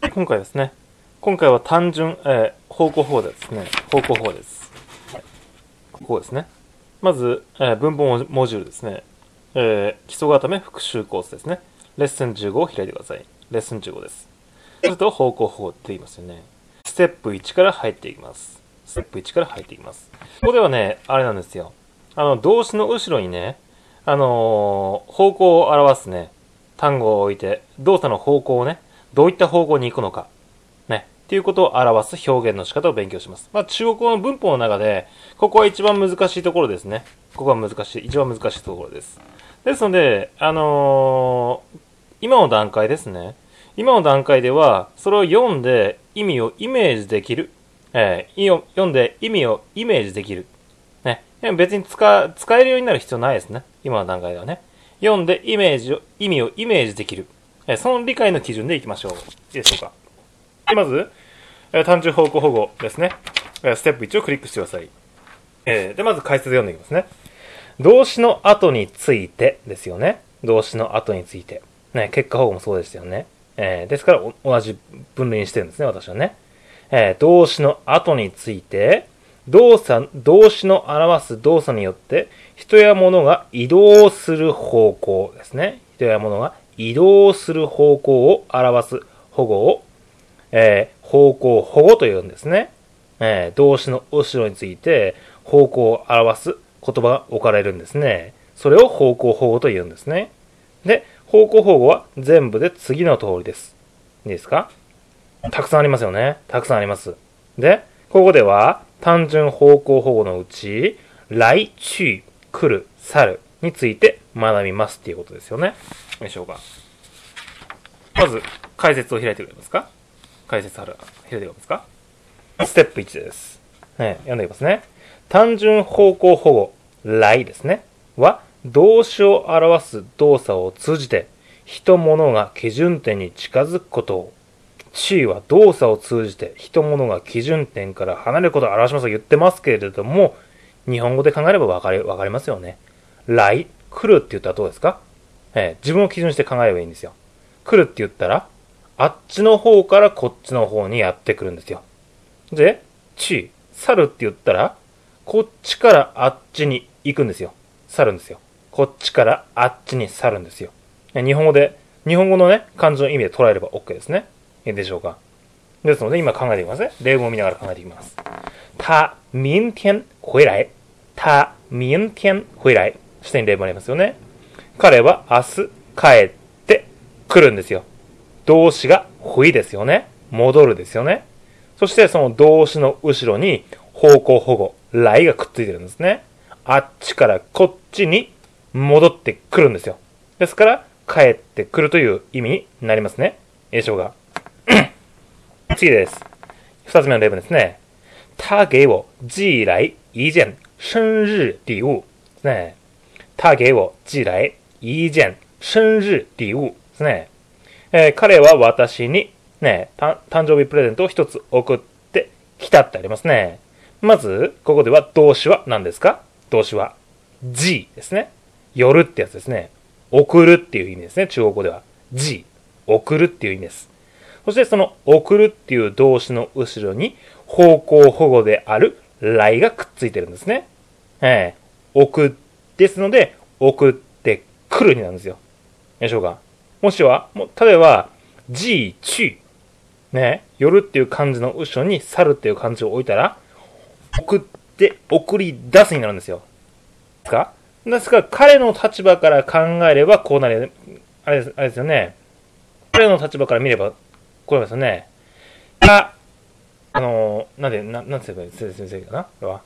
今回ですね。今回は単純、方向法ですね。方向法です。こうですね。まず、文法モジュールですね。基礎固め復習コースですね。レッスン15を開いてください。レッスン15です。すると方向法って言いますよね。ステップ1から入っていきます。ステップ1から入っていきます。ここではね、あれなんですよ。動詞の後ろにね、方向を表すね、単語を置いて、動作の方向をね、どういった方向に行くのか、ね、っていうことを表す表現の仕方を勉強します。中国語の文法の中で、ここは一番難しいところですね。ここは一番難しいところです。ですので、今の段階ですね。今の段階では、それを読んで意味をイメージできる。読んで意味をイメージできる。ね。別に使えるようになる必要ないですね。今の段階ではね。読んで意味をイメージできる。その理解の基準でいきましょう。いいでしょうか。まず、単純方向保護ですね。ステップ1をクリックしてください。で、まず解説読んでいきますね。動詞の後についてですよね。動詞の後について。ね、結果保護もそうですよね。ですから、同じ分類にしてるんですね、私はね。動詞の後について、動詞の表す動作によって、人や物が移動する方向ですね。人や物が移動する方向を表す保護を、方向保護というんですね。動詞の後ろについて、方向を表す言葉が置かれるんですね。それを方向保護と言うんですね。で、方向保護は全部で次の通りです。いいですか？たくさんありますよね。たくさんあります。で、ここでは単純方向保護のうち、来、去、来る、去るについて学びますっていうことですよね。よいしょうか。まず、解説を開いてくれますか？開いてくれますか？ステップ1です。読んでいきますね。単純方向保護、来ですね。は、動詞を表す動作を通じて、人物が基準点に近づくことを、去は動作を通じて人物が基準点から離れることを表しますと言ってますけれども、日本語で考えればわかりますよね。来、来るって言ったらどうですか？自分を基準して考えればいいんですよ。来るって言ったら、あっちの方からこっちの方にやってくるんですよ。で、去、去るって言ったら、こっちからあっちに行くんですよ。去るんですよ。こっちからあっちに去るんですよ。日本語のね、漢字の意味で捉えれば OK ですね。いいでしょうか。ですので、今考えていきますね。例文を見ながら考えていきます。他明天回来。他明天回来。下に例文ありますよね。彼は明日帰ってくるんですよ。動詞が回ですよね。戻るですよね。そしてその動詞の後ろに方向保護、来がくっついてるんですね。あっちからこっちに戻ってくるんですよ。ですから、帰ってくるという意味になりますね。いいでしょうか。次です。二つ目の例文ですね。他给我寄来一件生日礼物ですね。他给我寄来一件生日礼物ですね。彼は私にね、誕生日プレゼントを一つ送ってきたってありますね。まず、ここでは動詞は何ですか？動詞は、寄ですね。寄るってやつですね。送るっていう意味ですね。中国語では。寄。送るっていう意味です。そしてその送るっていう動詞の後ろに方向保護である来がくっついてるんですね。送ですので、送ってくるになるんですよ。でしょうか。もしは、例えば、寄、去。ね、寄るっていう漢字の後ろに去るっていう漢字を置いたら、送って送り出すになるんですよ。ですから彼の立場から考えればこうなる、あれですよね。彼の立場から見ればこうなりますよね。なんて言えばいい先生かなこれは。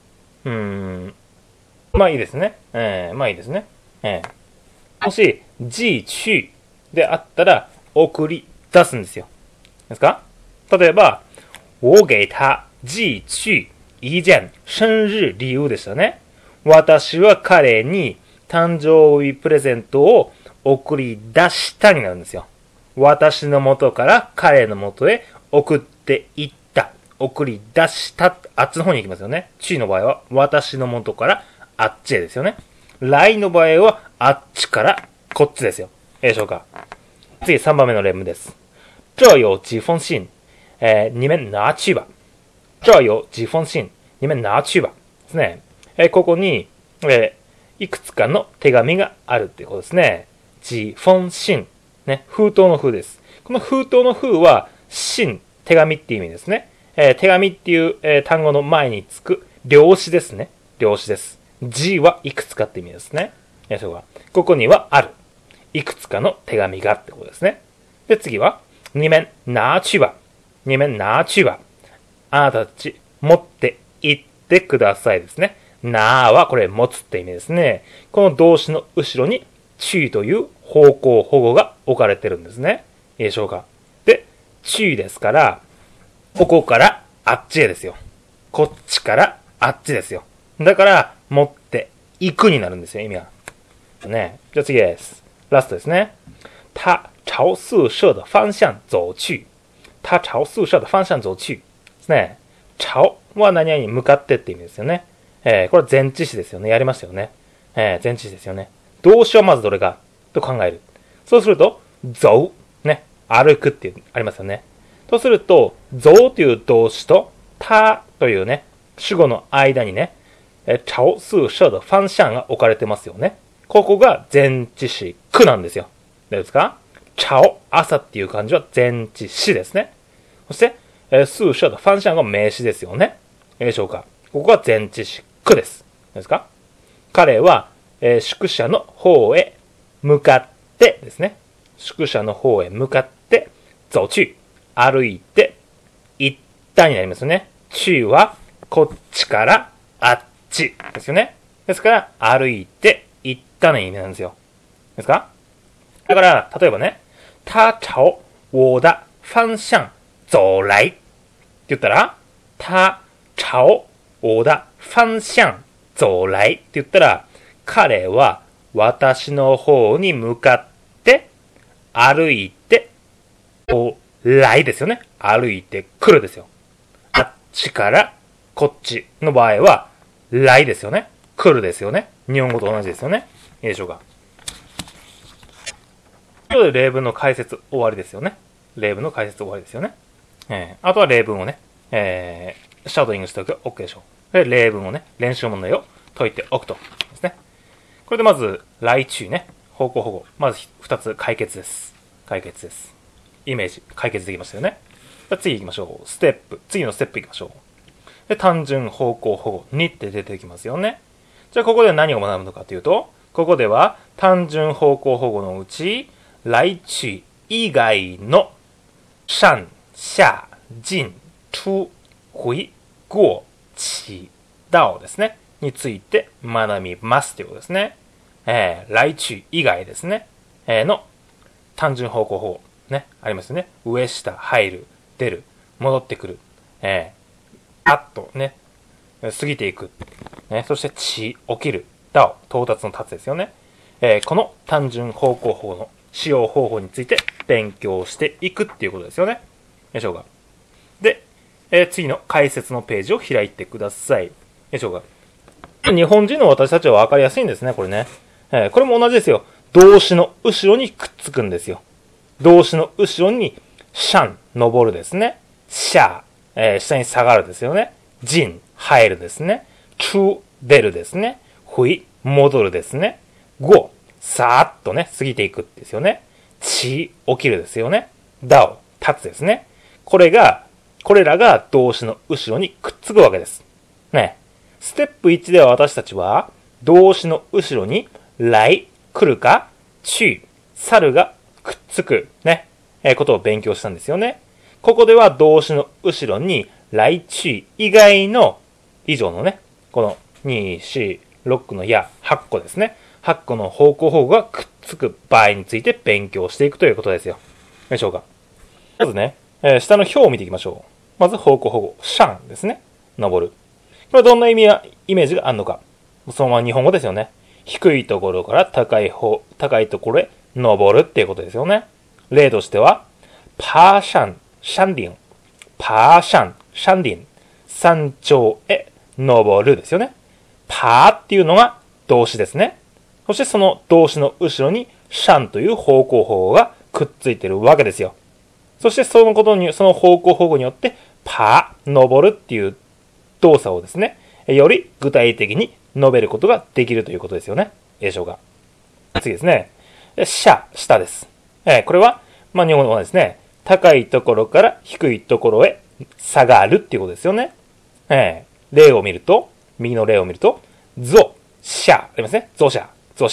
まあいいですね。まあいいですね。もし、寄去であったら送り出すんですよ。ですか？例えば、我给他寄去一件生日礼物でしたね。私は彼に誕生日プレゼントを送り出したになるんですよ。私の元から彼の元へ送っていった。送り出した。あっちの方に行きますよね。ちの場合は私の元からあっちへですよね。来の場合はあっちからこっちですよ。いいでしょうか。次3番目の例文です。这有几封信。 你们拿去吧。这有几封信。你们拿去吧。ですね。ここに、いくつかの手紙があるってことですね。几封信。ね、封筒の封です。この封筒の封は、信、手紙っていう意味ですね。手紙っていう、単語の前につく量詞ですね。量詞です。字はいくつかって意味ですね。ここにはある。いくつかの手紙がってことですね。で、次は、你们拿去吧。你们拿去吧。あなたたち、持って行ってくださいですね。なはこれ持つって意味ですね。この動詞の後ろに、去という方向保護が置かれてるんですね。いいでしょうか。で、去ですから、ここからあっちへですよ。こっちからあっちですよ。だから、持って行くになるんですよ、意味は。ね。じゃあ次です。ラストですね。他朝宿舍的方向走去。他朝宿舍的方向走去。ですね。朝は何々に向かってって意味ですよね。これは前置詞ですよね。やりましたよね。前置詞ですよね。動詞はまずどれかと考える。そうすると、走。ね。歩くっていう、ありますよね。とすると、走という動詞と、他というね、主語の間にね、朝宿舍的方向が置かれてますよね。ここが前置詞、くなんですよ。どうですか？朝、朝っていう漢字は前置詞ですね。そして、宿舍的方向が名詞ですよね。いいでしょうか？ここが前置詞、くです。どうですか？彼は、宿舎の方へ向かってですね。宿舎の方へ向かって、走去、歩いて、行ったになりますよね。去は、こっちからあっちですよね。ですから、歩いて、行ったの意味なんですよ。ですか？だから、例えばね、他朝我的方向走来って言ったら、他朝我的方向走来って言ったら、彼は私の方に向かって歩いて、来ですよね。歩いてくるですよ。あっちからこっちの場合は、来ですよね。来るですよね。日本語と同じですよね。いいでしょうか。ということで例文の解説終わりですよね。例文の解説終わりですよね。あとは例文をね、シャドーイングしておくと OK でしょう。で、例文をね、練習問題を解いておくとですね。これでまず、来中ね、方向保護。まず2つ解決です。解決です。イメージ、解決できましたよね。じゃあ次行きましょう。ステップ。次のステップ行きましょう。で、単純方向保護2って出てきますよね。じゃあここで何を学ぶのかというと、ここでは単純方向保護のうち、来中以外の上、下、進、出、回、過、起、到ですね。について学びますということですね。来中以外ですね。の単純方向保護。ね。ありますよね。上、下、入る、出る、戻ってくる。あっとね、過ぎていく。ね。そして、起きる。到、到達の達ですよね。この単純方向保護の使用方法について勉強していくっていうことですよね。でしょうか。で、次の解説のページを開いてください。でしょうか。日本人の私たちは分かりやすいんですね、これね。これも同じですよ。動詞の後ろにくっつくんですよ。動詞の後ろに、上、登るですね。下、下に下がるですよね。進、入るですね。出、出るですね。回、戻るですね。過、さーっとね、過ぎていくですよね。起、起きるですよね。到、立つですね。これらが動詞の後ろにくっつくわけです。ね。ステップ1では私たちは、動詞の後ろに、来、来るか、去、去るがくっつく、ね、ことを勉強したんですよね。ここでは動詞の後ろに、来、去以外の、以上のね、この2、4、6のや8個ですね。8個の方向保護がくっつく場合について勉強していくということですよ。でしょうか。まずね、下の表を見ていきましょう。まず方向保護。上ですね。登る。これはどんな意味やイメージがあるのか。そのまま日本語ですよね。低いところから高いところへ登るっていうことですよね。例としては、爬山、山林。爬山、山林。山頂へ登るですよね。爬っていうのが動詞ですね。そしてその動詞の後ろに、山という方向保護がくっついてるわけですよ。 そしてその方向保護によって、登るっていう動作をですね、より具体的に述べることができるということですよね。いいでしょうか。次ですね。下です。これは、日本語はですね、高いところから低いところへ下がるっていうことですよね。例を見ると、右の例を見ると、下ありますね。下。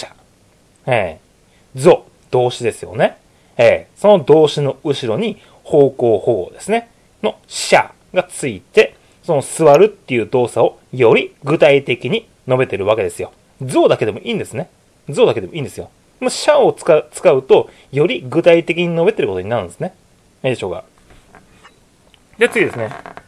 動詞ですよね。その動詞の後ろに方向保護ですね。の下がついて、その座るっていう動作をより具体的に述べてるわけですよ。だけでもいいんですね。だけでもいいんですよ。シャを使うと、より具体的に述べてることになるんですね。いいでしょうか。で、次ですね。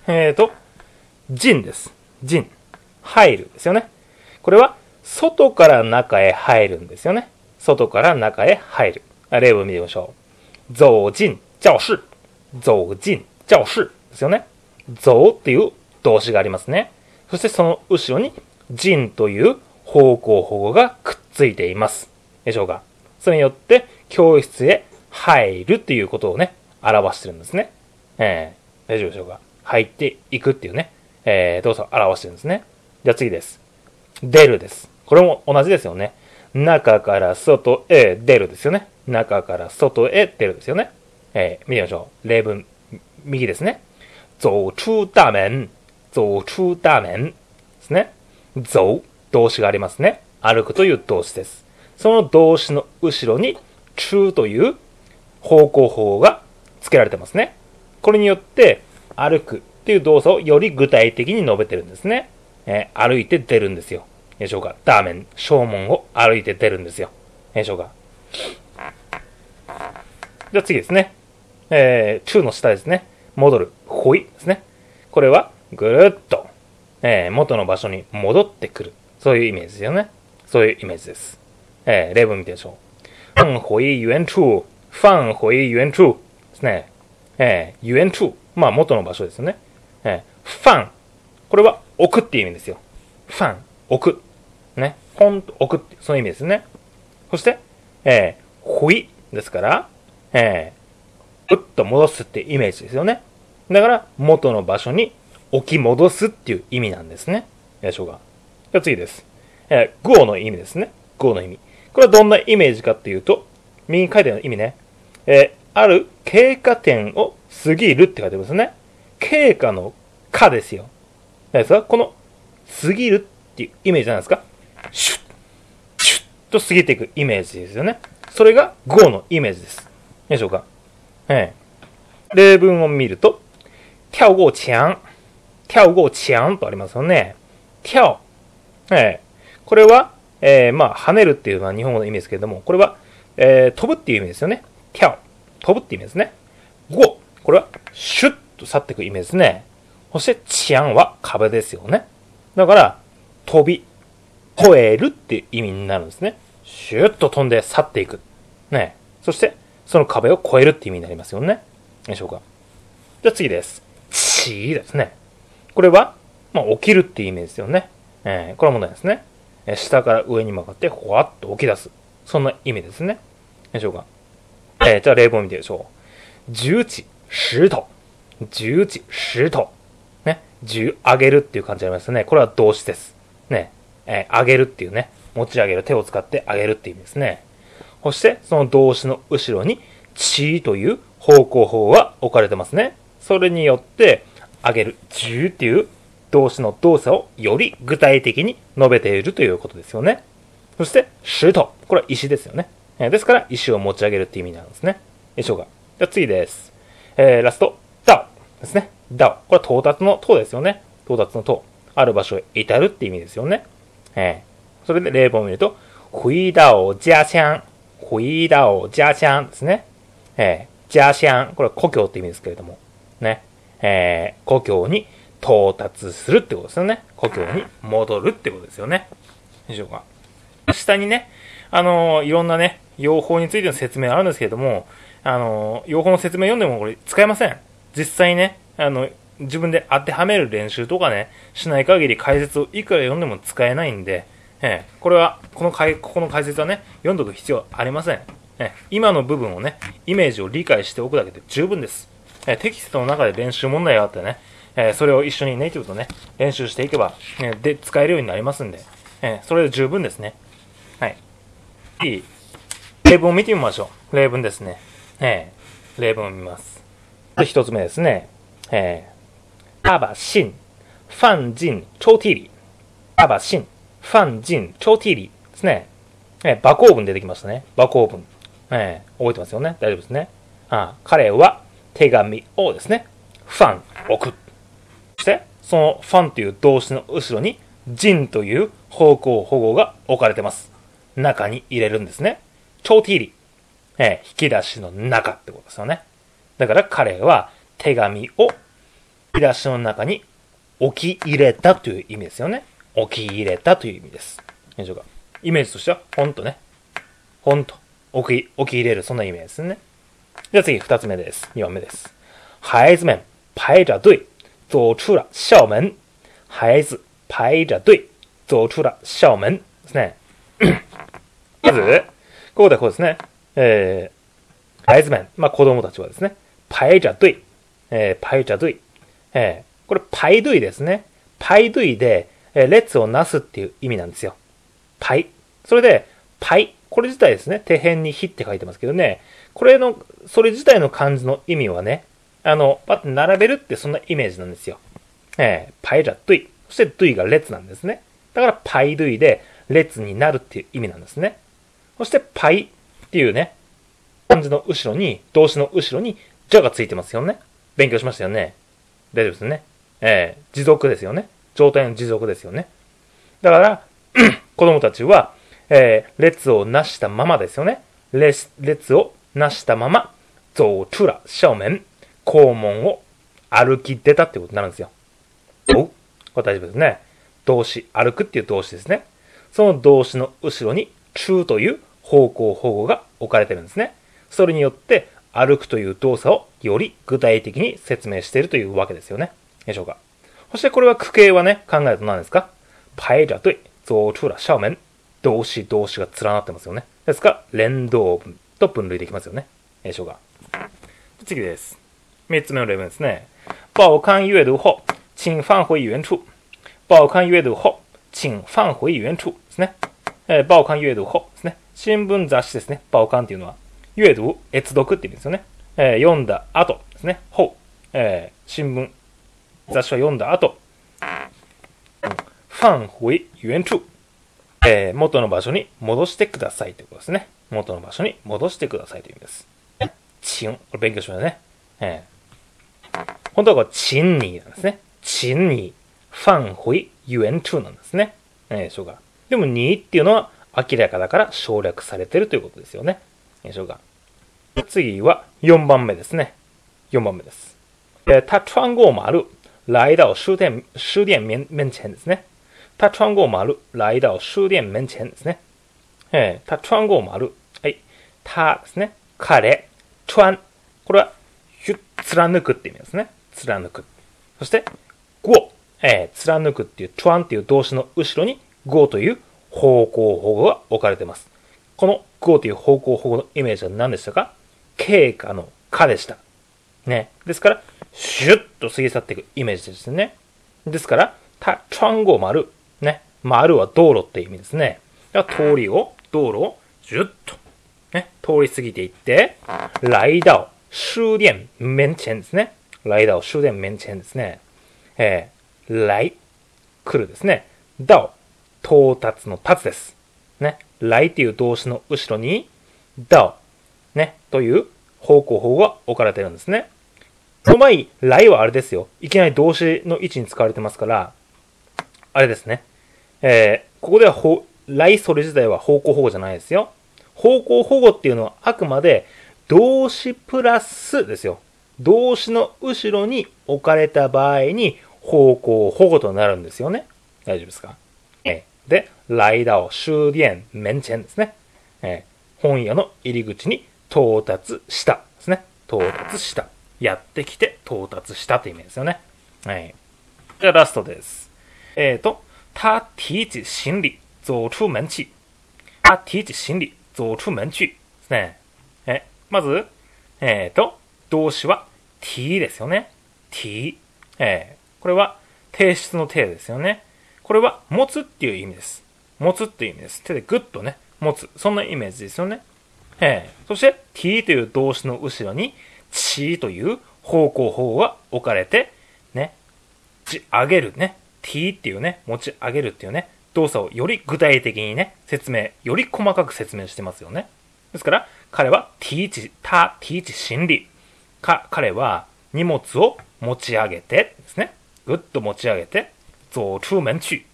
です。入るですよね。これは、外から中へ入るんですよね。外から中へ入る。例を見てみましょう。走進教室。ですよね。っていう動詞がありますね。そしてその後ろに、進という方向保護がくっついています。でしょうか。それによって、教室へ入るっていうことをね、表してるんですね。大丈夫でしょうか。入っていくっていうね、動作を表してるんですね。じゃあ次です。出るです。これも同じですよね。中から外へ出るですよね。中から外へ出るですよね。見てみましょう。例文、右ですね。走出大門。ですね。動詞がありますね。歩くという動詞です。その動詞の後ろに、出という方向保護が付けられてますね。これによって、歩くっていう動作をより具体的に述べてるんですね。歩いて出るんですよ。でしょうか。大門、正門を歩いて出るんですよ。でしょうか。じゃあ次ですね。中の下ですね。戻る。回ですね。これは、ぐるっと、元の場所に戻ってくる。そういうイメージですよね。そういうイメージです。例文見てみましょう。放回原处。ですね。原处。元の場所ですよね。これは置くっていう意味ですよ。置く。ね。ポンと置くって、その意味ですね。そして、回ですから、うっと戻すってイメージですよね。だから、元の場所に置き戻すっていう意味なんですね。でしょうか。じゃあ次です。go の意味ですね。go の意味。これはどんなイメージかっていうと、右に書いてある意味ね。ある経過点を過ぎるって書いてますね。経過のかですよ。何ですか？この過ぎるっていうイメージなんですか？シュッと過ぎていくイメージですよね。それが go のイメージです。でしょうか。例文を見ると、跳過墙とありますよね。跳。これは、跳ねるっていうのは日本語の意味ですけれども、これは、飛ぶっていう意味ですよね。跳。飛ぶっていう意味ですね。go。これは、シュッと去っていくイメージですね。そして、墙は壁ですよね。だから、飛び、越えるっていう意味になるんですね。シュッと飛んで去っていく。ね。そして、その壁を越えるっていう意味になりますよね。でしょうか。じゃあ次です。起ですね。これは、起きるっていう意味ですよね。これは問題ですね。下から上に向かって、ほわっと起き出す。そんな意味ですね。でしょうか。じゃあ例文を見てみましょう。重起石頭。ね。上げるっていう感じありますね。これは動詞です。ね。上げるっていうね。持ち上げる。手を使って上げるっていう意味ですね。そして、その動詞の後ろに、ちという方向法が置かれてますね。それによって、上げる、っていう動詞の動作をより具体的に述べているということですよね。そして、石頭。これは石ですよね。ですから、石を持ち上げるっていう意味なんですね。でしょうか。じゃあ次です。ラスト、ダオですね。ダオ。これは到達の塔ですよね。到達の塔。ある場所へ至るっていう意味ですよね。それで例文を見ると、回到家乡。ですね。家鄉。これは故郷って意味ですけれども。ね。故郷に到達するってことですよね。故郷に戻るってことですよね。でしょうか。下にね、いろんなね、用法についての説明あるんですけれども、用法の説明読んでもこれ使えません。実際ね、自分で当てはめる練習とかね、しない限り解説をいくら読んでも使えないんで、これは、この解説はね、読んどく必要ありません。 今の部分をね、イメージを理解しておくだけで十分です。テキストの中で練習問題があってね、それを一緒にネイティブとね、練習していけば、で、使えるようになりますんで、それで十分ですね。はい。次、例文を見てみましょう。例文ですね。例文を見ます。一つ目ですね。爸爸信放進抽屉里。爸爸信放進抽屉里ですね。馬行文出てきましたね。馬行文。覚えてますよね。大丈夫ですね。彼は手紙をですね、ファン、置く。そして、そのファンという動詞の後ろに、人という方向保護が置かれてます。中に入れるんですね。抽屉里。引き出しの中ってことですよね。だから彼は手紙を引き出しの中に置き入れたという意味ですよね。置き入れたという意味です。いいでしょうか。イメージとしては、ほんとね。ほんと。置き入れる、そんな意味ですね。じゃあ次、二つ目です。二番目です。孩子们排着隊走出了校門。孩子排着隊走出了校門ですね。まず、ここでこうですね。孩子们、子供たちはですね、排着隊、排着隊、これ排隊ですね。排隊で、列をなすっていう意味なんですよ。排。それで、排。これ自体ですね。手辺に火って書いてますけどね。それ自体の漢字の意味はね、パッと並べるってそんなイメージなんですよ。排着隊。そして隊が列なんですね。だから排隊で列になるっていう意味なんですね。そして排っていうね、漢字の後ろに、動詞の後ろに、じゃがついてますよね。勉強しましたよね。大丈夫ですね。持続ですよね。状態の持続ですよね。だから、子供たちは、列をなしたままですよね。列をなしたまま、走出了校門、校門を歩き出たってことになるんですよ。これ大丈夫ですね。動詞、歩くっていう動詞ですね。その動詞の後ろに、中という方向保護が置かれてるんですね。それによって、歩くという動作をより具体的に説明しているというわけですよね。でしょうか。そしてこれは句形はね、考えると何ですか？排着隊、走出了校門。動詞が連なってますよね。ですから、連動文と分類できますよね。でしょうか。次です。三つ目の例文ですね。报刊阅读後、請放回原處。報刊阅讀後、請放回原處ですね。報刊阅讀後ですね。新聞雑誌ですね。報刊っていうのは、阅讀、閲読って意味ですよね。読んだ後ですね。後、新聞、雑誌を読んだ後、放回原處。元の場所に戻してくださいということですね。元の場所に戻してくださいという意味です。これ勉強しましたね。本当はこれ、請になんですね。請に、放回原處なんですね。でしょうか。でも、にっていうのは明らかだから省略されてるということですよね。でしょうか。次は4番目ですね。4番目です。他穿过馬路、来到書店面前ですね。他穿過馬路、来到書店面前ですね。他穿過馬路。はい。他ですね。彼、穿。これは、貫くって意味ですね。貫く。そして、過。貫くっていう、穿っていう動詞の後ろに、過という方向保護が置かれています。この過という方向保護のイメージは何でしたか？経過の過でした。ね。ですから、シュッと過ぎ去っていくイメージですね。ですから、他穿過馬路。ね。丸は道路って意味ですね。道路を、ジュッと、ね、通り過ぎていって、来到書店面前ですね。来到書店面前ですね。来、来るですね。到、到達の達です。ね。来っていう動詞の後ろに、到、ね、という方向法が置かれているんですね。その前に、来はあれですよ。いきなり動詞の位置に使われてますから、あれですね。ここでは来それ自体は方向保護じゃないですよ。方向保護っていうのはあくまで動詞プラスですよ。動詞の後ろに置かれた場合に方向保護となるんですよね。大丈夫ですか？で、来到書店面前ですね。本屋の入り口に到達したですね。到達した。やってきて到達したという意味ですよね。はい。じゃあラストです。他提起行李走出門去。他提起行李走出門去ですね。 まず、動詞は t ですよね。t。これは提出の定ですよね。これは持つっていう意味です。持つっていう意味です。手でグッとね、持つ。そんなイメージですよね。そして t という動詞の後ろにちという方向法が置かれて、ね、上げるね、t っていうね、持ち上げるっていうね、動作をより具体的にね、より細かく説明してますよね。ですから、彼は t 心理。彼は荷物を持ち上げてですね、ぐっと持ち上げて、走出門去。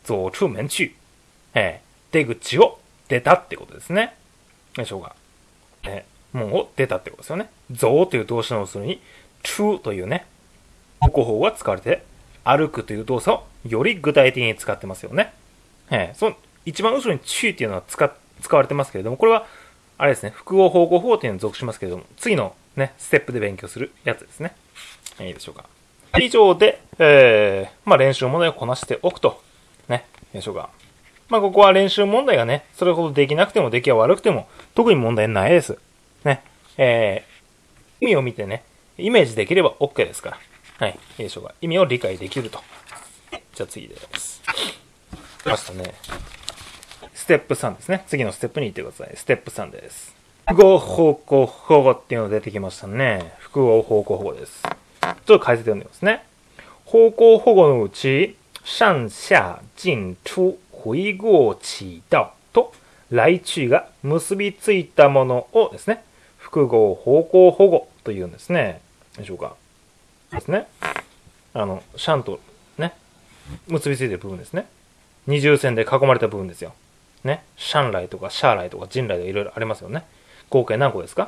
出口を出たってことですね。でしょうか。門を出たってことですよね。走という動詞の後ろに、出というね、方向法が使われて、歩くという動作をより具体的に使ってますよね。その一番後ろに中っていうのは使われてますけれども、これは、あれですね、複合方向法というのに属しますけれども、次のね、ステップで勉強するやつですね。いいでしょうか。以上で、練習問題をこなしておくと。ね、いいでしょうか。ここは練習問題がね、それほどできなくても出来が悪くても、特に問題ないです。ね、意味を見てね、イメージできれば OK ですから。はい、いいでしょうか。意味を理解できると。じゃあ次です。ましたね。ステップ3ですね。次のステップに行ってください。ステップ3です。複合方向保護っていうのが出てきましたね。複合方向保護です。ちょっと解説読んでみますね。方向保護のうち、上下進出回合起到と来中が結びついたものをですね、複合方向保護というんですね。でしょうか。ですね。シャンとね、結びついている部分ですね。二重線で囲まれた部分ですよ。ね。シャンライとかシャーライとかジンライとかいろいろありますよね。合計何個ですか？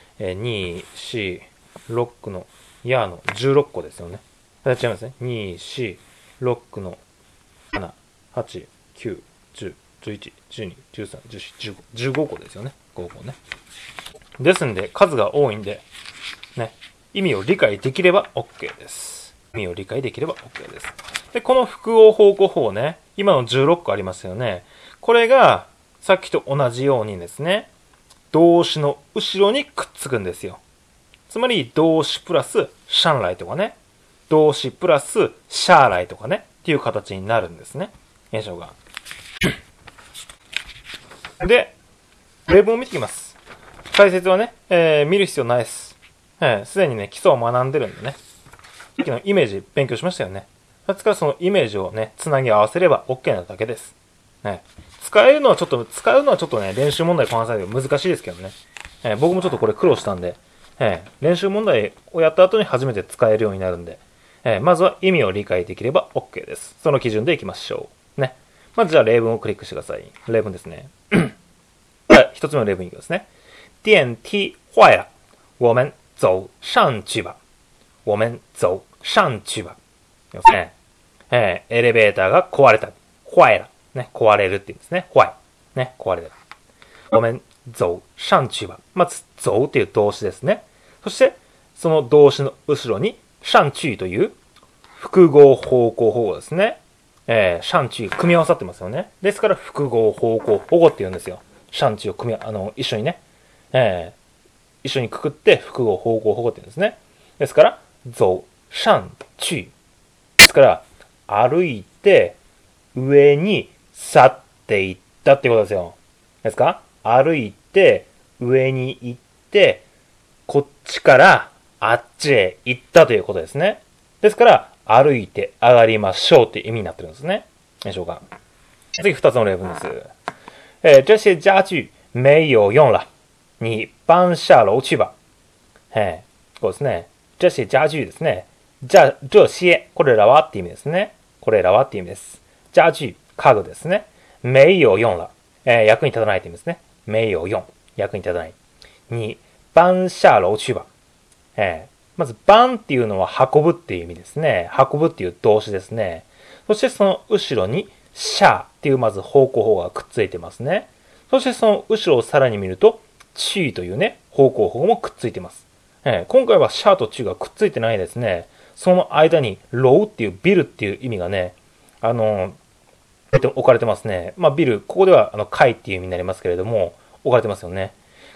2、4、6のヤーの16個ですよね。違いますね。2、4、6の7、8、9、10、11、12、13、14、15、15個ですよね。5個ね。ですんで、数が多いんで、ね、意味を理解できれば OK です。意味を理解できれば OK です。で、この複合方向法ね、今の16個ありますよね。これが、さっきと同じようにですね、動詞の後ろにくっつくんですよ。つまり、動詞プラスシャンライとかね、動詞プラスシャーライとかね、っていう形になるんですね。いいでしょうか。で、例文を見ていきます。解説はね、見る必要ないです。すでにね、基礎を学んでるんでね。さっきのイメージ勉強しましたよね。ですからそのイメージをね、つなぎ合わせれば OK なだけです。使うのはちょっとね、練習問題こなさないと難しいですけどね。僕もちょっとこれ苦労したんで、練習問題をやった後に初めて使えるようになるんで、まずは意味を理解できれば OK です。その基準でいきましょう。ね。まずじゃあ例文をクリックしてください。例文ですね。一つ目の例文いきますね。電梯坏了。我们走上去吧。我们走上去吧。ですね。エレベーターが壊れた。坏了。ね、壊れるって言うんですね。坏。ね、壊れる。我们走上去吧。まず、走っていう動詞ですね。そして、その動詞の後ろに、上去という複合方向保護ですね。上去組み合わさってますよね。ですから、複合方向保護って言うんですよ。上去を一緒にね、一緒にくくって複合方向保護って言うんですね。ですから、走上去。ですから、歩いて、上に去っていったってことですよ。ですか？歩いて、上に行って、こっちからあっちへ行ったということですね。ですから、歩いて上がりましょうっていう意味になってるんですね。でしょうか。次二つの例文です。这些家具没有用了。你搬下楼去吧。こうですね。这些家具ですね。这些、これらはって意味ですね。これらはって意味です。家具、家具ですね。没有用了。役に立たないって意味ですね。没有用。役に立たない。に、搬下楼去吧。まず、搬っていうのは運ぶっていう意味ですね。運ぶっていう動詞ですね。そしてその後ろに、下っていうまず方向法がくっついてますね。そしてその後ろをさらに見ると、去というね、方向法もくっついてます。今回はシャーとチュがくっついてないですね。その間に、ローっていうビルっていう意味がね、置かれてますね。ビル、ここでは、階っていう意味になりますけれども、置かれてますよね。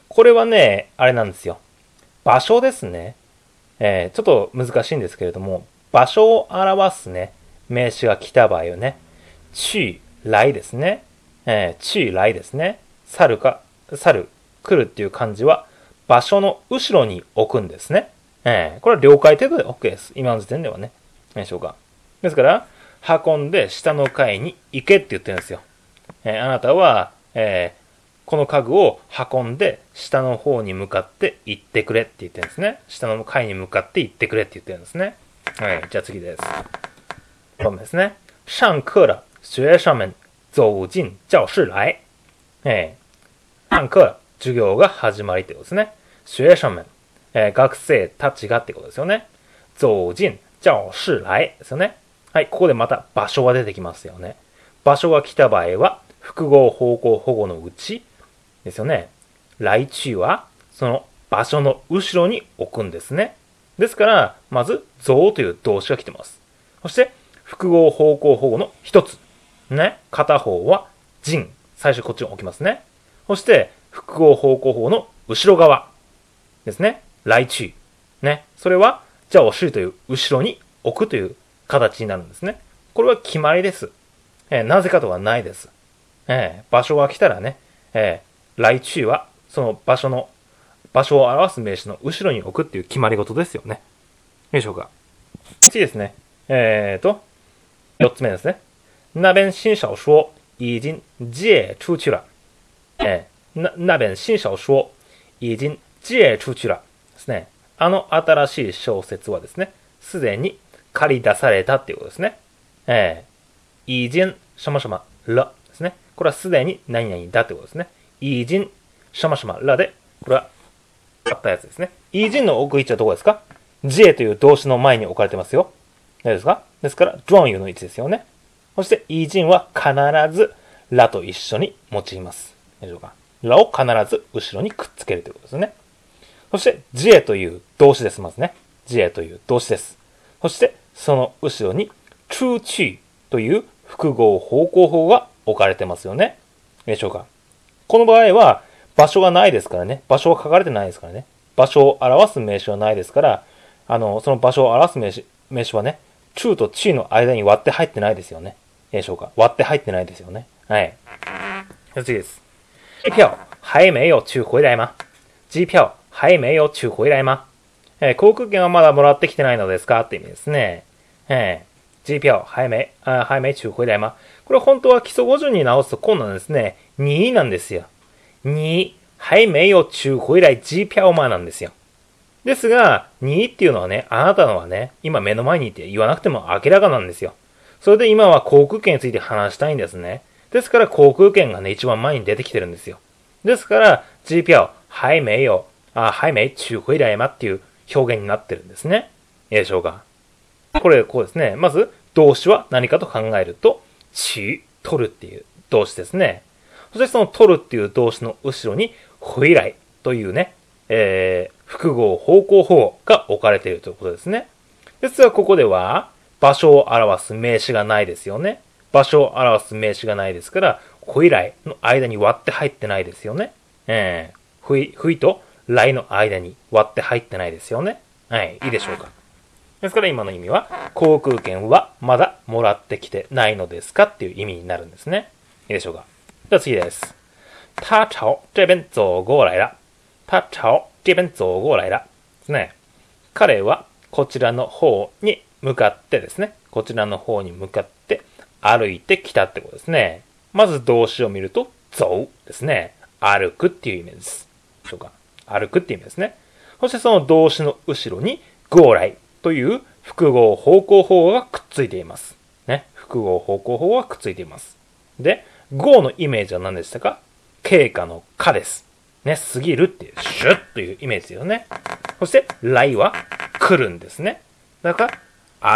これはね、あれなんですよ。場所ですね。ちょっと難しいんですけれども、場所を表すね、名詞が来た場合はね、去来ですね。去来ですね。去る、来るっていう漢字は、場所の後ろに置くんですね。これは了解程度で OK です。今の時点ではね。でしょうか。ですから、運んで下の階に行けって言ってるんですよ。あなたは、この家具を運んで下の方に向かって行ってくれって言ってるんですね。下の階に向かって行ってくれって言ってるんですね。はい、じゃあ次です。本文ですね。上課了，学生们走進教室来。上課、授業が始まりってことですね。学生们、学生たちがってことですよね。走進教室来ですよね。はい、ここでまた場所が出てきますよね。場所が来た場合は、複合方向保護のうちですよね。来中は、その場所の後ろに置くんですね。ですから、まず、増という動詞が来てます。そして、複合方向保護の一つ。ね。片方は、人。最初こっちに置きますね。そして、複合方向保護の後ろ側ですね。来中。ね。それは、じゃあ、おしりという後ろに置くという形になるんですね。これは決まりです。なぜかとはないです。場所が来たらね、来中は、その場所を表す名詞の後ろに置くっていう決まり事ですよね。よいしょうか。次ですね。四つ目ですね。那边新小说已经借出去了。那边新小说已经借出去了。ですね。あの新しい小説はですね、すでに借り出されたっていうことですね。已经什么什么了ですね。これはすでに何々だってことですね。已经什么什么了で、これはあったやつですね。已经の置く位置はどこですか？ J という動詞の前に置かれてますよ。大丈夫ですか？ですから、状語の位置ですよね。そして、已经は必ず、らと一緒に用います。大丈夫か？らを必ず後ろにくっつけるということですね。そして、J という動詞です、まずね。J という動詞です。そして、その後ろに、出去という複合方向法が置かれてますよね。でしょうか？この場合は、場所がないですからね。場所は書かれてないですからね。場所を表す名詞はないですから、その場所を表す名詞はね、中と地の間に割って入ってないですよね。でしょうか？割って入ってないですよね。はい。次です。機票还没有取回来吗？機票还没有取回来吗？航空券はまだもらってきてないのですかって意味ですね。機票还没取回来吗？これ本当は基礎語順に直すとこうなんですね。2なんですよ。2、还没有取回来機票吗なんですよ。ですが、2っていうのはね、あなたのはね、今目の前にいて言わなくても明らかなんですよ。それで今は航空券について話したいんですね。ですから航空券がね、一番前に出てきてるんですよ。ですから、機票还没取回来吗っていう表現になってるんですね。いいでしょうか。これ、こうですね。まず、動詞は何かと考えると、取るっていう動詞ですね。そしてその取るっていう動詞の後ろに、回来というね、複合方向保護が置かれているということですね。ですが、ここでは、場所を表す名詞がないですよね。場所を表す名詞がないですから、回来の間に割って入ってないですよね。ふいと来の間に割って入ってないですよね。はい、いいでしょうか。ですから今の意味は、航空券はまだもらってきてないのですかっていう意味になるんですね。いいでしょうか。では次です。他朝这边走过来了。他朝这边走过来了。ですね。彼はこちらの方に向かってですね。こちらの方に向かって歩いてきたってことですね。まず動詞を見ると、走ですね。歩くっていう意味です。でしょうか。歩くっていう意味ですね。そしてその動詞の後ろに、過来という複合方向法がくっついています。ね。複合方向法がくっついています。で、go のイメージは何でしたか？経過のかです。ね。過ぎるっていう、シュッというイメージですよね。そして、来は来るんですね。だから、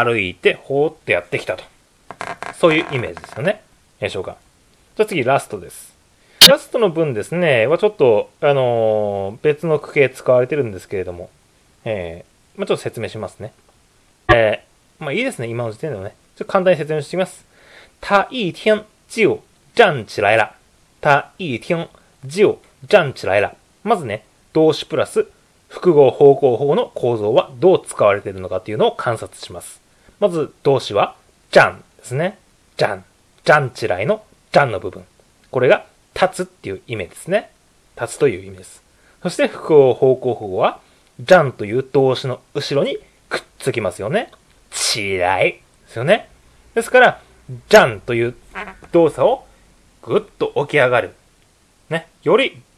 歩いて、ほーってやってきたと。そういうイメージですよね。でしょうか。じゃあ次、ラストです。ラストの文ですね、はちょっと、別の句形使われてるんですけれども、ちょっと説明しますね。いいですね、今の時点ではね。ちょっと簡単に説明してみます。他一天就站起来了。他一天就站起来了。 まずね、動詞プラス複合方向法の構造はどう使われているのかっていうのを観察します。まず動詞は、じゃんですね。じゃん。じゃんちらいのじゃんの部分。これが立つっていう意味ですね。立つという意味です。そして複合方向法は、じゃんという動詞の後ろにくっつきますよね。ちらいですよね。ですから、じゃんという動作をぐっと起き上がる。ね。より